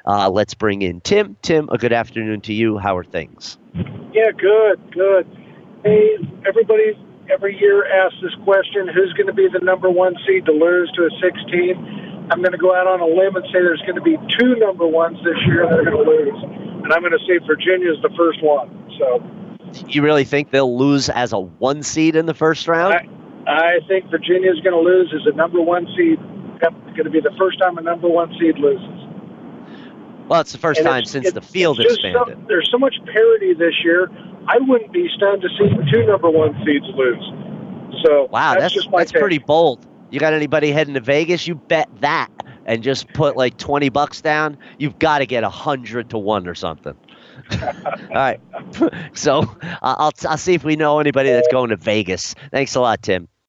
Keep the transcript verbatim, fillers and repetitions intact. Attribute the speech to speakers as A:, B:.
A: Uh, let's bring in Tim. Tim, a good afternoon to you. How are things?
B: Yeah, good, good. Hey, everybody every year asks this question, who's going to be the number one seed to lose to a sixteen? I'm going to go out on a limb and say there's going to be two number ones this year that are going to lose. And I'm going to say Virginia's the first one. So,
A: you really think they'll lose as a one seed in the first round?
B: I, I think Virginia's going to lose as a number one seed. It's going to be the first time a number one seed loses.
A: Well, it's the first
B: And
A: time
B: it's,
A: since
B: it's,
A: the field
B: it's just
A: expanded.
B: So, there's so much parity this year. I wouldn't be stunned to see two number one seeds lose. So
A: wow,
B: that's,
A: that's
B: just my
A: that's
B: take.
A: pretty bold. You got anybody heading to Vegas? You bet that and just put like twenty bucks down. You've got to get a hundred to one or something. All right. So uh, I'll I'll see if we know anybody that's going to Vegas. Thanks a lot, Tim.